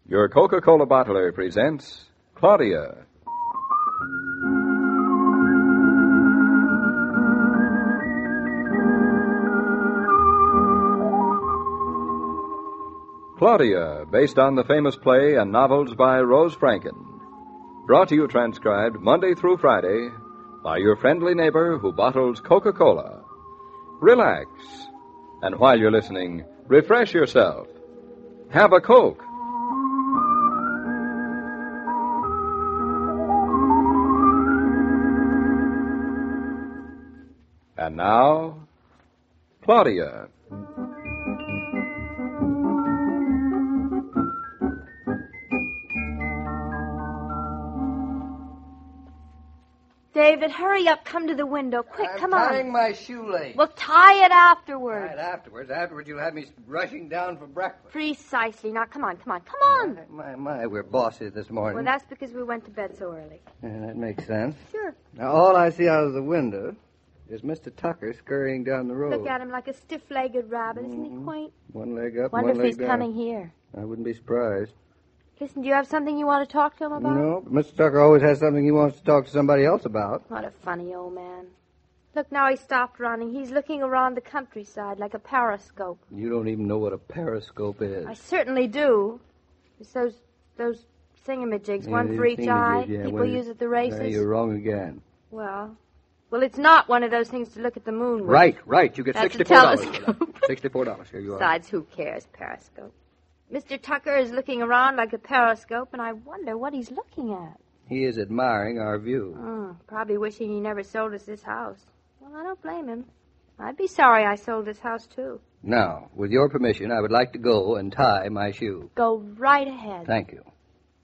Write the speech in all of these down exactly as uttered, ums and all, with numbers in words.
Your Coca-Cola bottler presents Claudia. Claudia, based on the famous play and novels by Rose Franken. Brought to you transcribed Monday through Friday by your friendly neighbor who bottles Coca-Cola. Relax, and while you're listening, refresh yourself. Have a Coke. And now, Claudia. David, hurry up. Come to the window. Quick, I'm come on. tying my shoelace. We'll tie it afterwards. Right, afterwards. Afterwards, you'll have me rushing down for breakfast. Precisely. Now, come on, come on, come on. My, my, my, we're bossy this morning. Well, that's because we went to bed so early. Yeah, that makes sense. Sure. Now, all I see out of the window is Mister Tucker scurrying down the road. Look at him like a stiff-legged rabbit. Isn't Mm-hmm. he quaint? One leg up, Wonder one if leg he's down. coming here. I wouldn't be surprised. Listen, do you have something you want to talk to him about? No, but Mister Tucker always has something he wants to talk to somebody else about. What a funny old man. Look, now he stopped running. He's looking around the countryside like a periscope. You don't even know what a periscope is. I certainly do. It's those those thingamajigs, Yeah, one these for each eye. thingamajig, yeah, People well, use at the races. Yeah, you're wrong again. Well, well, it's not one of those things to look at the moon with. Right, right. You get That's a sixty-four dollars. telescope. sixty-four dollars. Here you are. Besides, who cares, periscope? Mister Tucker is looking around like a periscope, and I wonder what he's looking at. He is admiring our view. Oh, probably wishing he never sold us this house. Well, I don't blame him. I'd be sorry I sold this house, too. Now, with your permission, I would like to go and tie my shoe. Go right ahead. Thank you.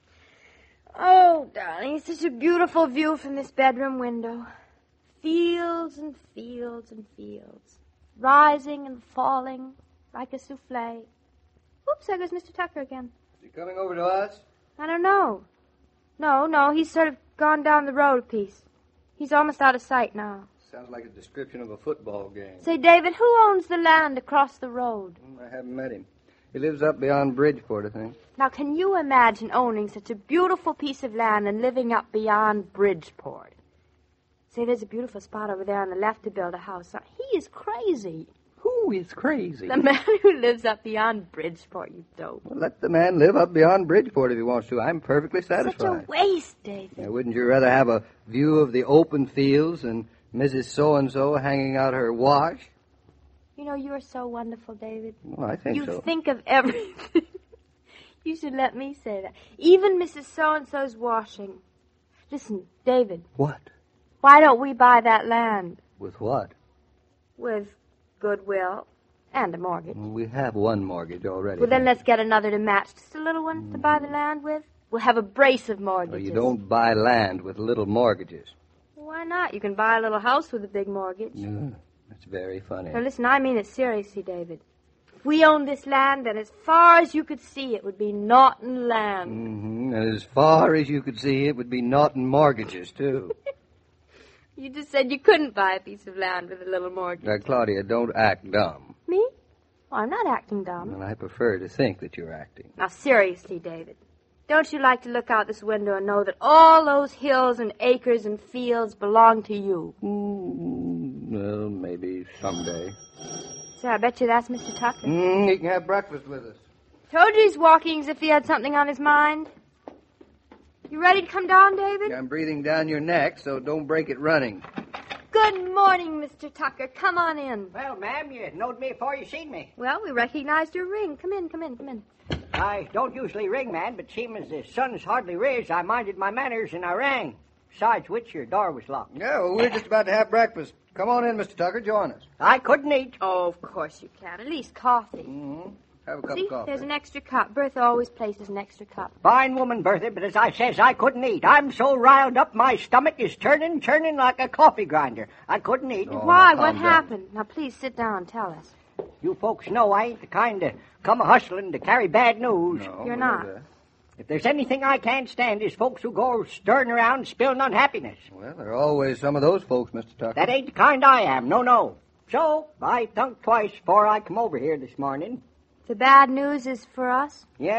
Oh, darling, it's such a beautiful view from this bedroom window. Fields and fields and fields. Rising and falling like a souffle. Oops, there goes Mister Tucker again. Is he coming over to us? I don't know. No, no, he's sort of gone down the road a piece. He's almost out of sight now. Sounds like a description of a football game. Say, David, who owns the land across the road? I haven't met him. He lives up beyond Bridgeport, I think. Now, can you imagine owning such a beautiful piece of land and living up beyond Bridgeport? Say, there's a beautiful spot over there on the left to build a house. Now, he is crazy. Who is crazy? The man who lives up beyond Bridgeport, you dope. Well, let the man live up beyond Bridgeport if he wants to. I'm perfectly satisfied. Such a waste, David. Now, wouldn't you rather have a view of the open fields and Missus So-and-so hanging out her wash? You know, you're so wonderful, David. Well, I think you so. think of everything. You should let me say that. Even Missus So-and-so's washing. Listen, David. What? Why don't we buy that land? With what? With goodwill and a mortgage. We have one mortgage already. Well, then let's get another to match. Just a little one to buy the land with. We'll have a brace of mortgages. Well, you don't buy land with little mortgages. Why not? You can buy a little house with a big mortgage. Yeah, that's very funny. Now, listen, I mean it seriously, David. If we owned this land, then as far as you could see, it would be Naughton land. Mm-hmm. And as far as you could see, it would be Naughton mortgages, too. You just said you couldn't buy a piece of land with a little mortgage. Now, Claudia, don't act dumb. Me? Well, I'm not acting dumb. And I prefer to think that you're acting. Now, seriously, David. Don't you like to look out this window and know that all those hills and acres and fields belong to you? Mm, well, maybe someday. So I bet you that's Mister Tucker. Mm, he can have breakfast with us. Told you he's walking as if he had something on his mind. You ready to come down, David? I'm breathing down your neck, so don't break it running. Good morning, Mister Tucker. Come on in. Well, ma'am, you knowed me before you seen me. Well, we recognized your ring. Come in, come in, come in. I don't usually ring, man, but seeing as the sun's hardly raised, I minded my manners and I rang. Besides which, your door was locked. Yeah, well, we're just about to have breakfast. Come on in, Mister Tucker. Join us. I couldn't eat. Oh, of course you can. At least coffee. Mm-hmm. Have a cup See, of coffee. there's an extra cup. Bertha always places an extra cup. Fine woman, Bertha, but as I says, I couldn't eat. I'm so riled up, my stomach is turning, turning like a coffee grinder. I couldn't eat. Oh. Why? calm What down. happened? Now, please sit down and tell us. You folks know I ain't the kind to come a-hustling to carry bad news. No, You're we not. know that. If there's anything I can't stand, is folks who go stirring around spilling unhappiness. Well, there are always some of those folks, Mister Tucker. That ain't the kind I am, no, no. So, I thunk twice before I come over here this morning. The bad news is for us? Yes,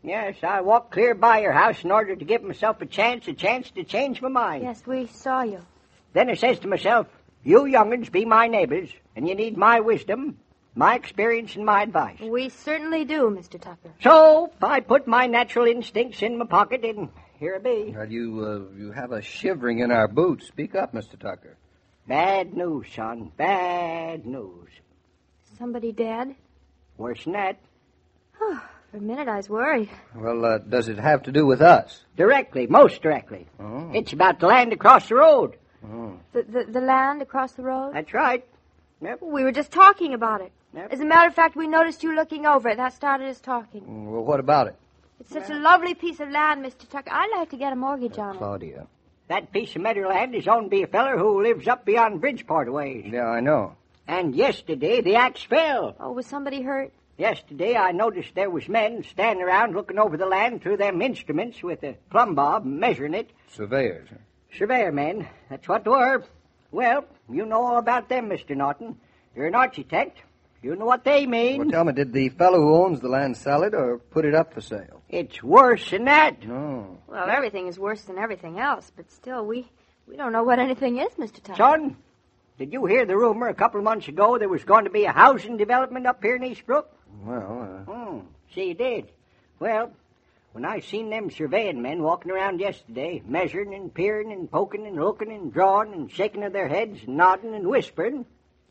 Yes, I walked clear by your house in order to give myself a chance, a chance to change my mind. Yes, we saw you. Then I says to myself, you young'uns be my neighbors, and you need my wisdom, my experience, and my advice. We certainly do, Mister Tucker. So I put my natural instincts in my pocket, and here I be. Well, you, uh, you have us shivering in our boots. Speak up, Mister Tucker. Bad news, son. Bad news. Somebody dead? Worse than that. For a minute I was worried. Well, uh, does it have to do with us? Directly, most directly. Oh. It's about the land across the road. Oh. The, the, the land across the road? That's right. Yep. We were just talking about it. Yep. As a matter of fact, we noticed you looking over it. That started us talking. Well, what about it? It's such a lovely piece of land, Mister Tucker. I'd like to get a mortgage on it. Claudia. That piece of meadowland is owned by a feller who lives up beyond Bridgeport a ways. Yeah, I know. And yesterday the axe fell. Oh, was somebody hurt? Yesterday I noticed there was men standing around looking over the land through them instruments with a plumb bob measuring it. Surveyors. Huh? Surveyor men, that's what they were. Well, you know all about them, Mister Norton. You're an architect. You know what they mean. Well, tell me, did the fellow who owns the land sell it or put it up for sale? It's worse than that. No. Well, everything is worse than everything else, but still, we, we don't know what anything is, Mister Tucker. Son, did you hear the rumor a couple of months ago there was going to be a housing development up here in Eastbrook? Well, uh... Hmm, see, you did. Well, when I seen them surveying men walking around yesterday, measuring and peering and poking and looking and drawing and shaking of their heads and nodding and whispering,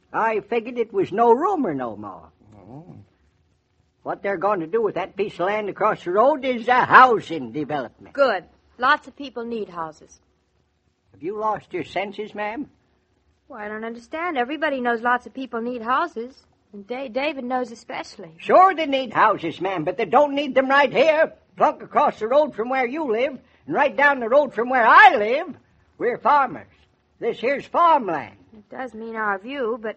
I figured it was no rumor no more. Oh. What they're going to do with that piece of land across the road is a housing development. Good. Lots of people need houses. Have you lost your senses, ma'am? Well, I don't understand. Everybody knows lots of people need houses. And Da- David knows especially. Sure they need houses, ma'am, but they don't need them right here, plunk across the road from where you live, and right down the road from where I live. We're farmers. This here's farmland. It does mean our view, but,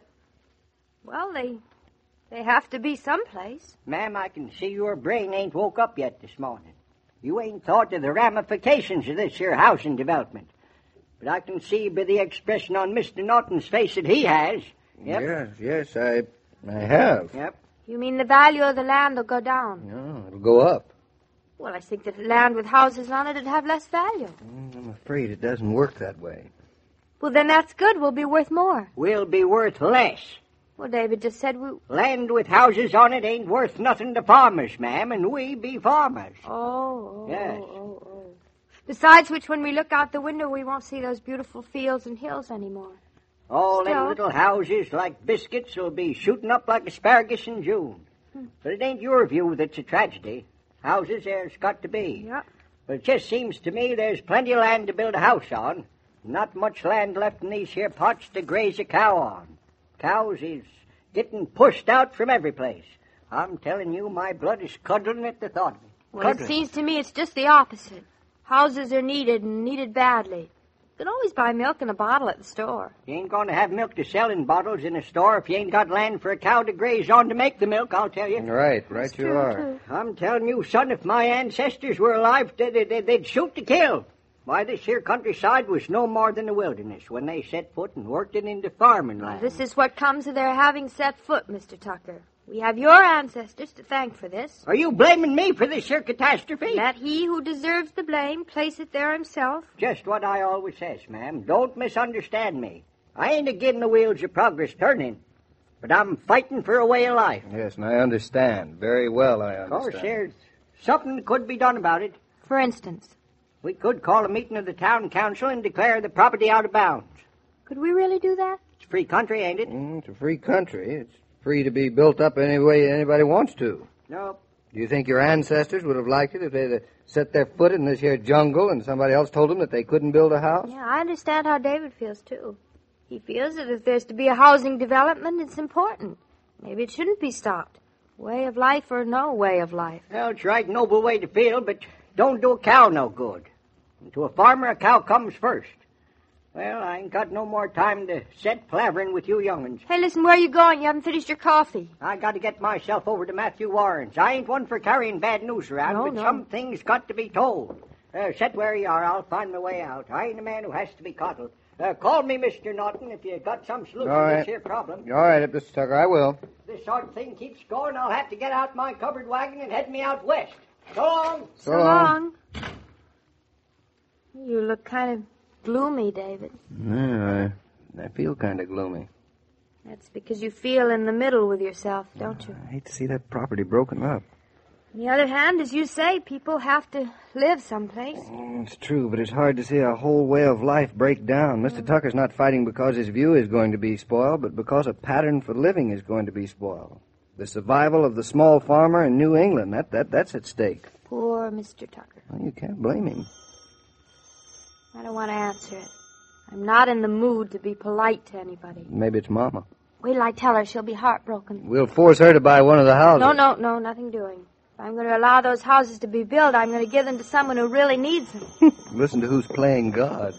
well, they they have to be someplace. Ma'am, I can see your brain ain't woke up yet this morning. You ain't thought of the ramifications of this here housing development. But I can see by the expression on Mister Norton's face that he has. Yep. Yes, yes, I, I have. Yep. You mean the value of the land will go down? No, it'll go up. Well, I think that land with houses on it would have less value. Mm, I'm afraid it doesn't work that way. Well, then that's good. We'll be worth more. We'll be worth less. Well, David just said we... Land with houses on it ain't worth nothing to farmers, ma'am, and we be farmers. Oh, oh, Yes. oh, oh. Besides which, when we look out the window, we won't see those beautiful fields and hills anymore. All them Still. little houses like biscuits will be shooting up like asparagus in June. Hmm. But it ain't your view that's a tragedy. Houses there's got to be. Yeah. But it just seems to me there's plenty of land to build a house on. Not much land left in these here pots to graze a cow on. Cows is getting pushed out from every place. I'm telling you, my blood is cuddling at the thought of it. Well, it Cuddling. seems to me it's just the opposite. Houses are needed and needed badly. You can always buy milk in a bottle at the store. You ain't going to have milk to sell in bottles in a store if you ain't got land for a cow to graze on to make the milk, I'll tell you. Right, right That's you true, are. too. I'm telling you, son, if my ancestors were alive, they'd, they'd, they'd shoot to kill. Why, this here countryside was no more than a wilderness when they set foot and worked it into farming land. This is what comes of their having set foot, Mister Tucker. We have your ancestors to thank for this. Are you blaming me for this here catastrophe? Let he who deserves the blame place it there himself. Just what I always says, ma'am. Don't misunderstand me. I ain't agin the wheels of progress turning, but I'm fighting for a way of life. Yes, and I understand. Very well, I Of understand. course, there's something that could be done about it. For instance, We could call a meeting of the town council and declare the property out of bounds. could we really do that? It's free country, ain't it? Mm, it's a free country. It's free to be built up any way anybody wants to. No. Do you think your ancestors would have liked it if they'd have set their foot in this here jungle and somebody else told them that they couldn't build a house? Yeah, I understand how David feels, too. He feels that if there's to be a housing development, it's important. Maybe it shouldn't be stopped. Way of life or no way of life. Well, it's a right noble way to feel, but don't do a cow no good. And to a farmer, a cow comes first. Well, I ain't got no more time to set palavering with you young'uns. Hey, listen, where are you going? You haven't finished your coffee. I got to get myself over to Matthew Warren's. I ain't one for carrying bad news around, No, but no. some things got to be told. Uh, sit where you are. I'll find my way out. I ain't a man who has to be coddled. Uh, call me Mister Norton if you got some solution All to right. this here problem. All right, Mister Tucker, I will. If this sort of thing keeps going, I'll have to get out my covered wagon and head me out west. So long. So, So long. You look kind of gloomy, David. Yeah, I, I feel kind of gloomy. That's because you feel in the middle with yourself, don't you? I hate to see that property broken up. On the other hand, as you say, people have to live someplace. Mm, It's true, but it's hard to see a whole way of life break down. Mister Tucker's not fighting because his view is going to be spoiled, but because a pattern for living is going to be spoiled. The survival of the small farmer in New England, that, that that's at stake. Poor Mister Tucker. Well, you can't blame him. I don't want to answer it. I'm not in the mood to be polite to anybody. Maybe it's Mama. Wait till I tell her, she'll be heartbroken. We'll force her to buy one of the houses. No, no, no, nothing doing. If I'm going to allow those houses to be built, I'm going to give them to someone who really needs them. Listen to who's playing God.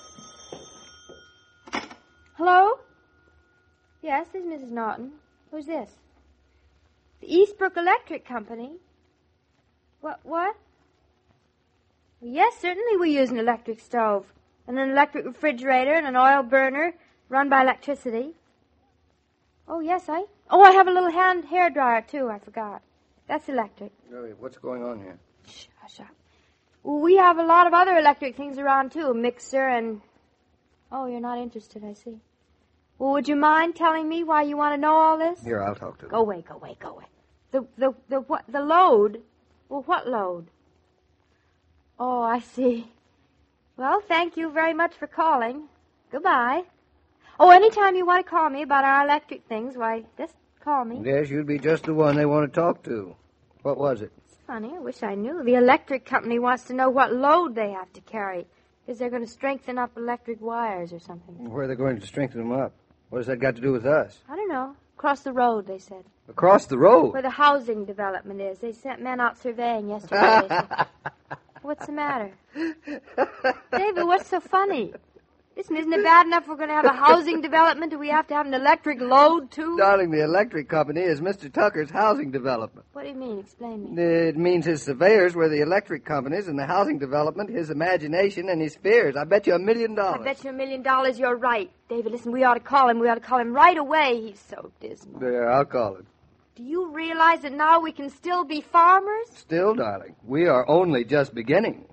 Hello? Yes, this is Missus Norton. Who's this? The Eastbrook Electric Company? What, what? Well, yes, certainly we use an electric stove, and an electric refrigerator, and an oil burner run by electricity. Oh, yes, I... Oh, I have a little hand hair dryer, too, I forgot. That's electric. Really, what's going on here? Shh, hush up. Well, we have a lot of other electric things around, too. A mixer and... Oh, you're not interested, I see. Well, would you mind telling me why you want to know all this? Here, I'll talk to Go them. away, go away, go away. The, the, the, what, the load? Well, what load? Oh, I see. Well, thank you very much for calling. Goodbye. Oh, anytime you want to call me about our electric things, why, just call me. Yes, you'd be just the one they want to talk to. What was it? It's funny, I wish I knew. The electric company wants to know what load they have to carry, because they're going to strengthen up electric wires or something. Where are they going to strengthen them up? What has that got to do with us? I don't know. Across the road, they said. Across the road. Where the housing development is. They sent men out surveying yesterday. They said. What's the matter? David, what's so funny? Listen, isn't it bad enough we're going to have a housing development? Do we have to have an electric load, too? Darling, the electric company is Mister Tucker's housing development. What do you mean? Explain me. It means his surveyors were the electric companies and the housing development his imagination and his fears. I bet you a million dollars. I bet you a million dollars you're right. David, listen, we ought to call him. We ought to call him right away. He's so dismal. There, I'll call it. Do you realize that now we can still be farmers? Still, darling, we are only just beginning.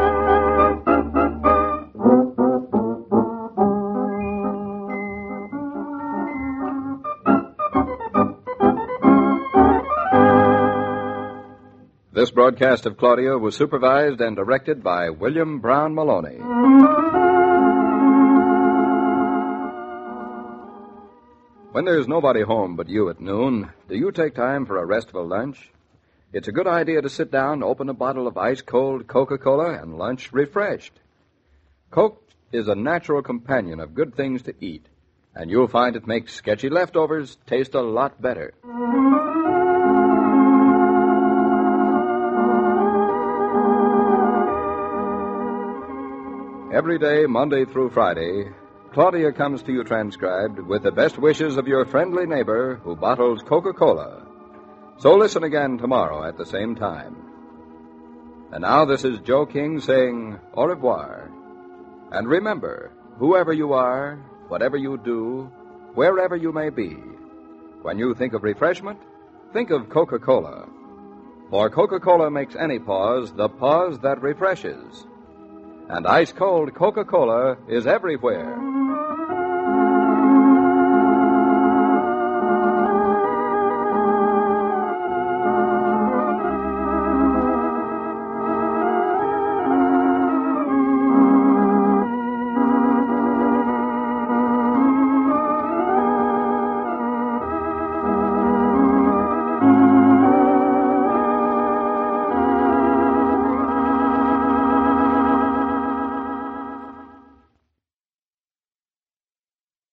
This broadcast of Claudia was supervised and directed by William Brown Maloney. When there's nobody home but you at noon, do you take time for a restful lunch? It's a good idea to sit down, open a bottle of ice-cold Coca-Cola, and lunch refreshed. Coke is a natural companion of good things to eat, and you'll find it makes sketchy leftovers taste a lot better. Every day, Monday through Friday, Claudia comes to you transcribed with the best wishes of your friendly neighbor who bottles Coca-Cola. So listen again tomorrow at the same time. And now this is Joe King saying au revoir. And remember, whoever you are, whatever you do, wherever you may be, when you think of refreshment, think of Coca-Cola. For Coca-Cola makes any pause the pause that refreshes. And ice-cold Coca-Cola is everywhere.